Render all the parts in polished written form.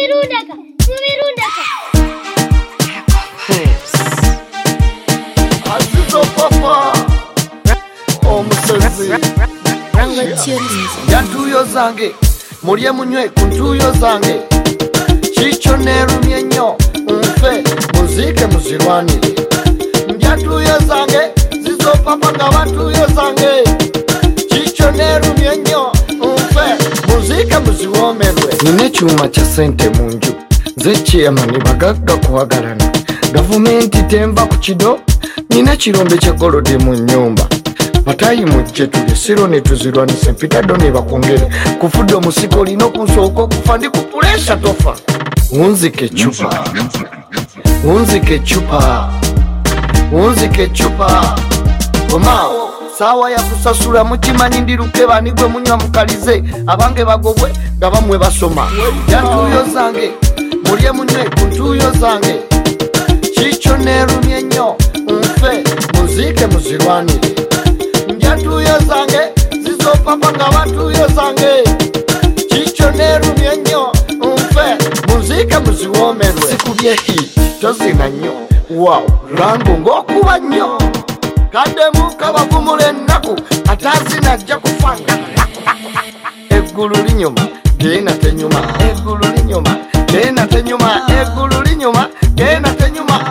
Azizo papa omusezi yantuyo zange mulye munywe ku ntuyo zange kikyo neerumye nnyo nfe muziike muzirwanire ndya ntuyo zange zizo papa nga bantuyo zange kikyo neerumye nnyo nfe muziike muziwoomerwe. Nina ekyuma kya ssente mu nju nze chairman bagagga kuwagalana gavumenti temba ku kido nina kirombe ky'egolodi mu nnyumba matayi mujje tulye siro ne tuzirwanise mpitaddo ne bakongere kufudde omusiko olina okunsooka okufa ndi ku pulesha tofa wunzike ecupa wunzike ecupa wunzike ecupa omaawo saawa yakusasula mukimanyi ndi lukebani gwe munywa mukalize abange bagobwe nga bamwe basoma yantuyo zange mulye munywe ku ntuyo zange kikyo neerumye nnyo nfe muziike muzirwanire ndya ntuyo zange zizo papa nga bantuyo zange kikyo neerumye nnyo nfe muziike muziwoomerwe. Sikubye hiti tozina nnyo waw lwangu ng'okuba nnyo kaddemu kabagumula ennaku ataazina ajja kufanga eggulu linyuma genda tenyuma eggulu linyuma genda tenyuma eggulu linyuma genda tenyuma.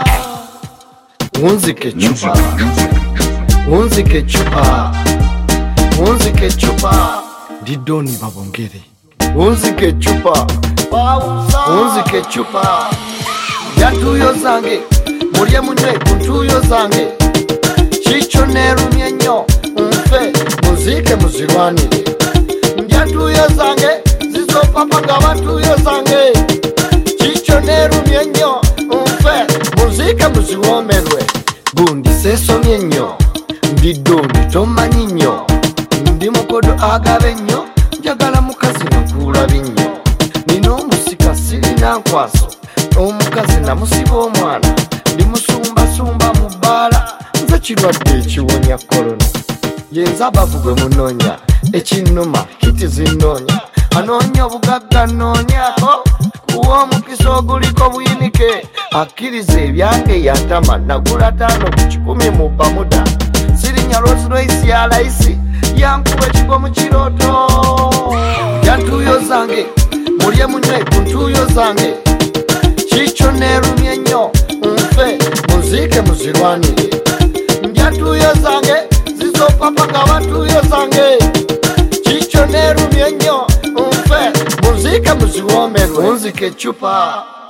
Wunzike ecupa wunzike ecupa wunzike ecupa didoni babongere wunzike ecupa wunzike ecupa yantuyo zange mulye munywe ku ntuyo zange kikyo neerumye nnyo nfe muziike muzirwanire ndya ntuyo zange zizo papa nga bantuyo zange kikyo neerumye nnyo nfe muziike muziwoomerwe. Gundi seesomye nnyo ndiddundi tomanyi nnyo ndi mukodo agaba ennyo njagala mukazi nakuulabi nnyo nina omusika sirina nkwaso omukazi namusiba omwana ndi musumbasumba mu bbaala nze kirwadde ekiwonya korona yenza abavu gwe munoonya ekinnuma hiti zinnoonya anoonya obugagga nnoonyako kuwa omukisa oguliko buyinike akkiriza ebyange yantama nagula 5 ku 10 mu bamuda sirinya Rolls Royce ya layisi yankuba ekigo mu kirooto yantuyo zange mulye munywe ku ntuyo zange kikyo neerumye nnyo nfe muziike muzirwanire ndya ntuyo zange zizo papa nga bantuyo zange kikyo neerumye nnyo nfe muziike muziwoomerwe. Wunzike ecupa